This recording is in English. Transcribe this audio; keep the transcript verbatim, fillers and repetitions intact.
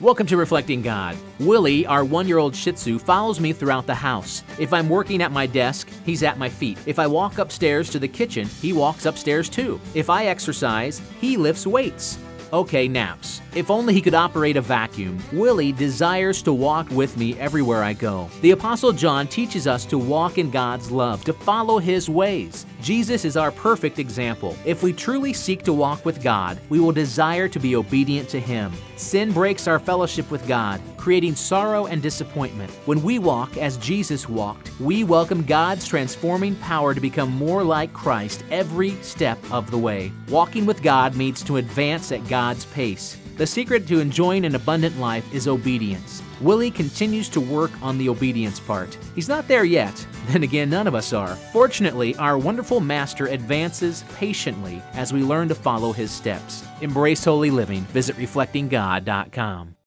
Welcome to Reflecting God. Willie, our one-year-old Shih Tzu, follows me throughout the house. If I'm working at my desk, he's at my feet. If I walk upstairs to the kitchen, he walks upstairs too. If I exercise, he lifts weights. Okay, naps. If only he could operate a vacuum. Willie desires to walk with me everywhere I go. The Apostle John teaches us to walk in God's love, to follow His ways. Jesus is our perfect example. If we truly seek to walk with God, we will desire to be obedient to Him. Sin breaks our fellowship with God, creating sorrow and disappointment. When we walk as Jesus walked, we welcome God's transforming power to become more like Christ every step of the way. Walking with God means to advance at God's pace. The secret to enjoying an abundant life is obedience. Willie continues to work on the obedience part. He's not there yet. Then again, none of us are. Fortunately, our wonderful Master advances patiently as we learn to follow His steps. Embrace holy living. Visit reflecting god dot com.